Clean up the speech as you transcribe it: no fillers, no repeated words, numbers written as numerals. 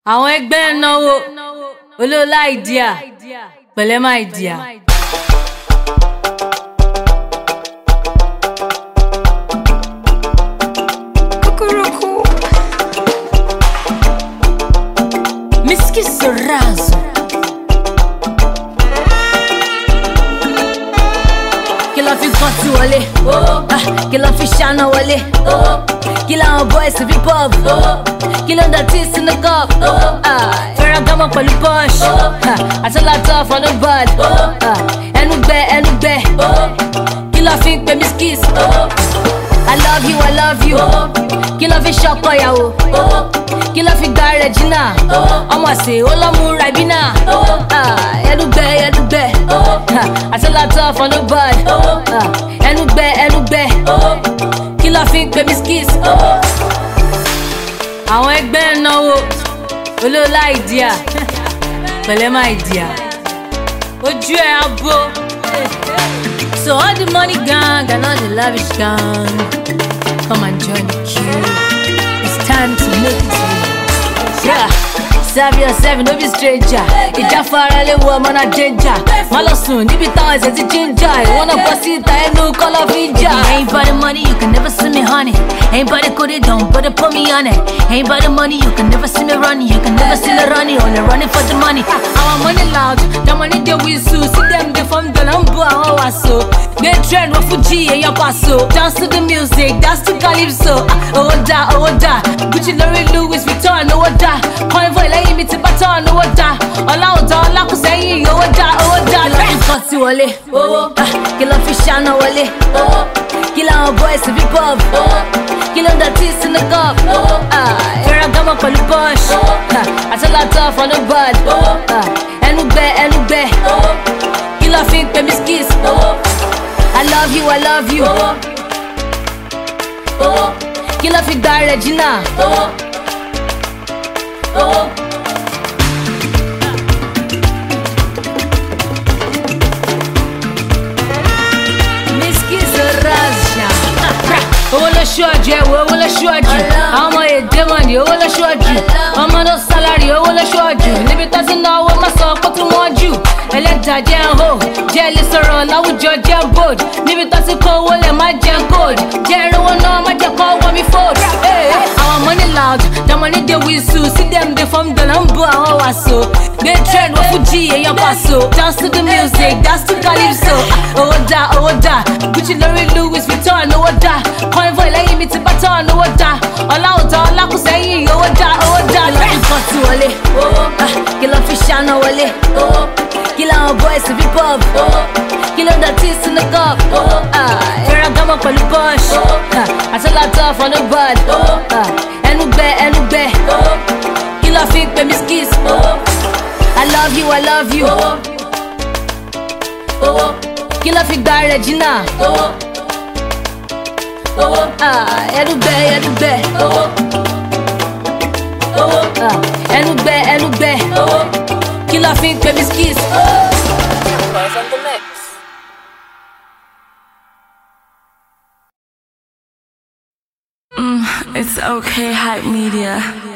Àwọn ẹgbẹ́ ń náwó olóòlà ìdíà pẹ̀lẹ́ máa ìdíà. Miski Sorazo kí ló fi kàn sí wọlé, kí ló fi ṣáná wọlé, kí làwọn boys fi pub, kí ló ń dọ̀tí sínú cup, Ferragamo pẹ̀lú Porsche, àtọ́látọ́ for the bud, ẹnu gbẹ, kí ló fi ń pè mí skis, I love you, kí ló fi ṣọkọ ìyàwó, kí ló fi gba Regina, ọmọ àṣẹ olómú Ribina, ẹnu gbẹ, àtọ́látọ́ for the bud, ẹnu gbẹ, kí ló fi ń pè mí skis. Àwọn ẹgbẹ́ ń náwó olóòlà ìdíà pẹ̀lẹ́ máa ìdíà, ojú ẹ̀ abo. So all the money gang and all the lavish gang, come and join the queue. It's time to make it real. Yeah, serve yourself, no be stranger. Ìjà fara lé wo ọmọ náà danger. Má lọ sùn níbi táwọn ẹsẹ̀ ti ginger. Ìwọ́nà bọ́ sí ìta ẹnu kọ́lọ́ fi jà. Ain't by the money, you can never see me honey. Ain't by the cookie, don't but put me on it. Ain't by the money, you can never see me running. You can never see me running, only running for the money. Our money loud, the money they whistle. See them they from the lumber, our wasso. They trend with Fuji and your paso. Dance to the music, dance to Calypso. Oh da, Gucci, Louis, Louis Vuitton, oh da. Convoy like me to baton, oh da. All could say, oh da. Kí wọlé, kí ló fi ṣáná wọlé, kí làwọn boys fi pub, kí ló ń dọ̀tí sínú cup, Ferragamo pẹ̀lú Porsche, àtọ́látọ́ for the bud, ẹnu gbẹ, kí ló fi ń pè mí skis, I love you, kí ló fi gba Regina, owó ló ṣọ́ọ̀jù ẹ̀wọ̀ owó ló ṣọ́ọ̀jù àwọn ọmọ èdè mọ̀nì owó ló ṣọ́ọ̀jù ọmọ no salary owó ló ṣọ́ọ̀jù níbi tó ti náwó má sọ pé tí wọ́n jù ẹlẹ́dàá jẹ́ ń hò jẹ́ lè sọ̀rọ̀ láwùjọ jẹ́ bold níbi tó ti kó owó lẹ̀ má jẹ́ gold jẹ́ ìrànwọ́ náà má jẹ́ kó wọ́n mi fold. Our money loud, the money they whistle, see them they from the lumber àwọn wàṣọ they trend with Fuji and your paso. Dance to the music, dance to Calypso. Oh da, Gucci, Louis Vuitton, oh da. Convoy like me to baton, oh da. All could say, oh da. Kí ló fi kàn sí wọlé, kí ló fi ṣáná wọlé, kí làwọn boys fi pub, kí ló ń dọ̀tí sínú cup, Ferragamo pẹ̀lú Porsche, àtọ́látọ́ for the bud, ẹnu gbẹ, kí ló fi ń pè mí skis. I love you, kí ló fi gba Regina, ẹnu gbẹ, kí ló fi ń pè mí skis. It's okay, Hype Media.